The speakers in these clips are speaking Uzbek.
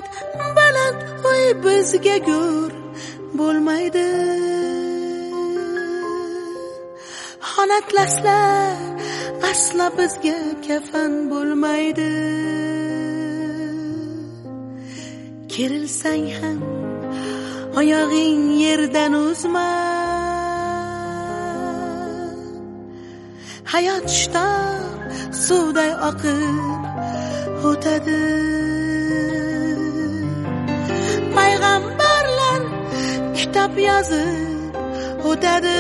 baland uy bizga go'r bo'lmaydi. Xonatlaslar asla bizga kafan bo'lmaydi. Kerilsang ham oyog'ing yerdan uzma. Hayot shtoq suvday oqib o'tadi. Payg'ambarlar kitob yozib o'tadi.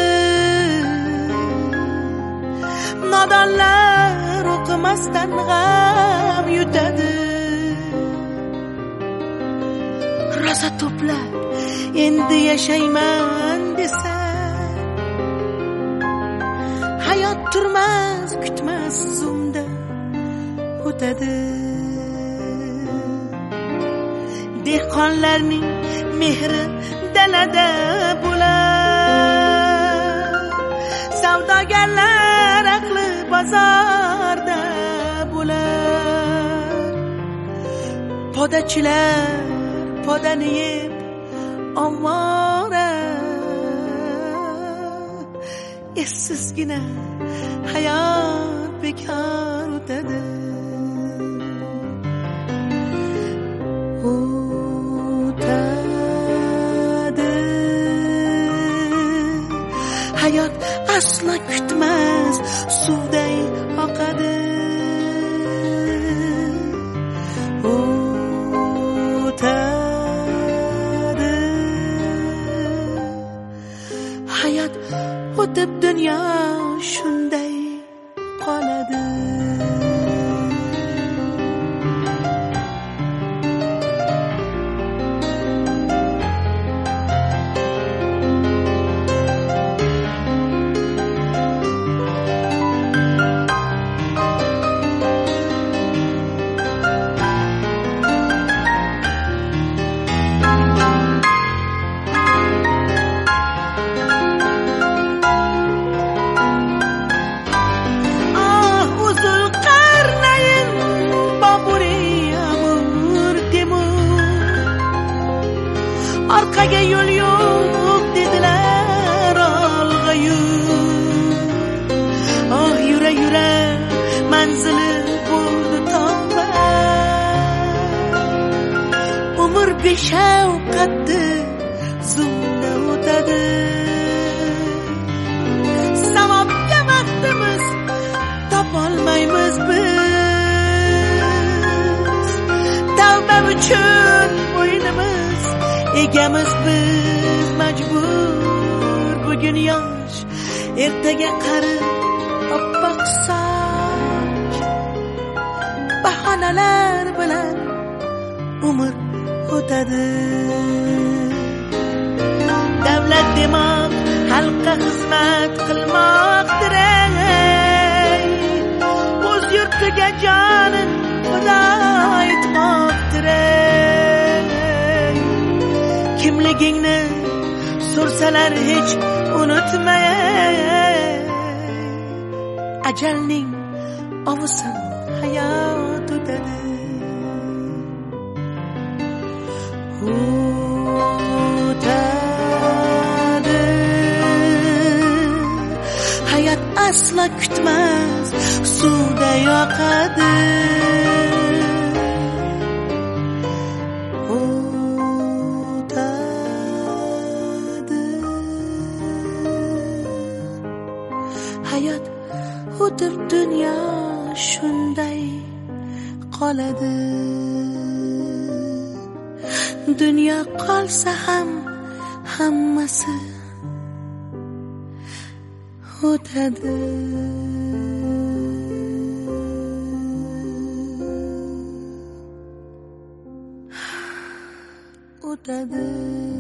Nodonlar o'qimasdan g'am yutadi. Rosa to'plab endi yashayman desa, hayot turmas kutmas zumda o'tadi. Dehqonlarning mehri dalada bo'lar. Savdogarlar aqli bozorda bo'lar. Podachilar podani yeb ovora. Essizgina hayot bekor o'tadi. O'tadi. Hayot asla kutmas suvday oqadi. O'tadi. Hayot o'tib dunyo shunday qoladi. Orqaga yo'l yo'q dedilar, olg'a yur. Oh yura yura manzili bo'ldi tavba. Umr beshafqatdi zumda o'tadi. Savobga vaqtimiz topolmaymiz biz. Tavba uchun bo'ynimiz egamiz biz majbur. Bugun yosh, ertaga qari oppoq soch. Bahonalar bilan umr o'tadi. Davlat demoq xalqqa xizmat qilmoqdir. O'z yurtiga jonin fido etmoqdir. Kimligingni so'rsalar hech unutma. Ajalning ovusin hayot o'tadi. O'tadi. Hayot asla kutmas suvday oqadi. Hayot o'tib dunyo shunday qoladi. Dunyo qolsa ham hammasi o'tadi. O'tadi.